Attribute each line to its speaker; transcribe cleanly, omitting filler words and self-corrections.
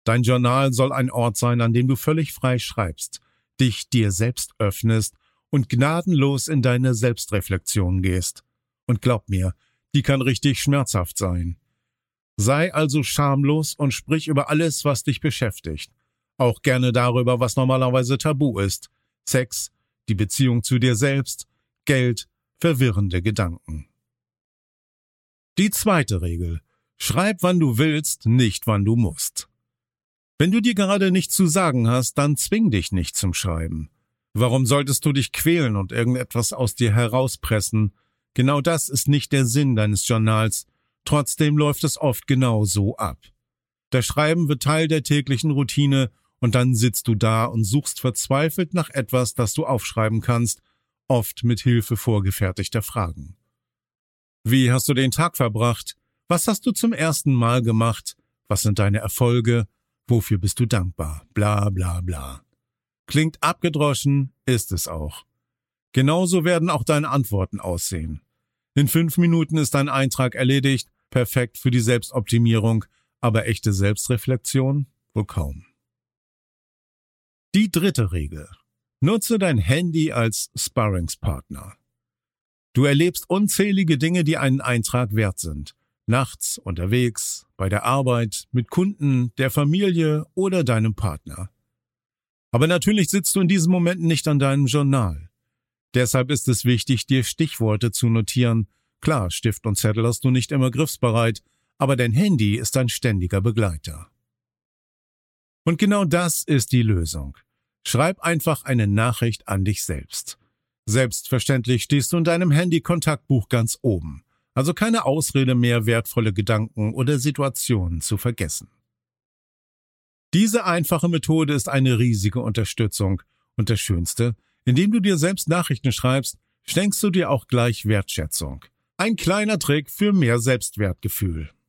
Speaker 1: Dein Journal soll ein Ort sein, an dem du völlig frei schreibst, dich dir selbst öffnest und gnadenlos in deine Selbstreflexion gehst. Und glaub mir, die kann richtig schmerzhaft sein. Sei also schamlos und sprich über alles, was dich beschäftigt. Auch gerne darüber, was normalerweise tabu ist. Sex, die Beziehung zu dir selbst, Geld, verwirrende Gedanken. Die zweite Regel: Schreib, wann du willst, nicht wann du musst. Wenn du dir gerade nichts zu sagen hast, dann zwing dich nicht zum Schreiben. Warum solltest du dich quälen und irgendetwas aus dir herauspressen? Genau das ist nicht der Sinn deines Journals. Trotzdem läuft es oft genau so ab. Das Schreiben wird Teil der täglichen Routine und dann sitzt du da und suchst verzweifelt nach etwas, das du aufschreiben kannst, oft mit Hilfe vorgefertigter Fragen. Wie hast du den Tag verbracht? Was hast du zum ersten Mal gemacht? Was sind deine Erfolge? Wofür bist du dankbar? Bla bla bla. Klingt abgedroschen, ist es auch. Genauso werden auch deine Antworten aussehen. In 5 Minuten ist dein Eintrag erledigt, perfekt für die Selbstoptimierung, aber echte Selbstreflexion wohl kaum. Die dritte Regel: Nutze dein Handy als Sparringspartner. Du erlebst unzählige Dinge, die einen Eintrag wert sind. Nachts, unterwegs, bei der Arbeit, mit Kunden, der Familie oder deinem Partner. Aber natürlich sitzt du in diesen Momenten nicht an deinem Journal. Deshalb ist es wichtig, dir Stichworte zu notieren. Klar, Stift und Zettel hast du nicht immer griffsbereit, aber dein Handy ist ein ständiger Begleiter. Und genau das ist die Lösung. Schreib einfach eine Nachricht an dich selbst. Selbstverständlich stehst du in deinem Handy-Kontaktbuch ganz oben. Also keine Ausrede mehr, wertvolle Gedanken oder Situationen zu vergessen. Diese einfache Methode ist eine riesige Unterstützung. Und das Schönste: Indem du dir selbst Nachrichten schreibst, schenkst du dir auch gleich Wertschätzung. Ein kleiner Trick für mehr Selbstwertgefühl.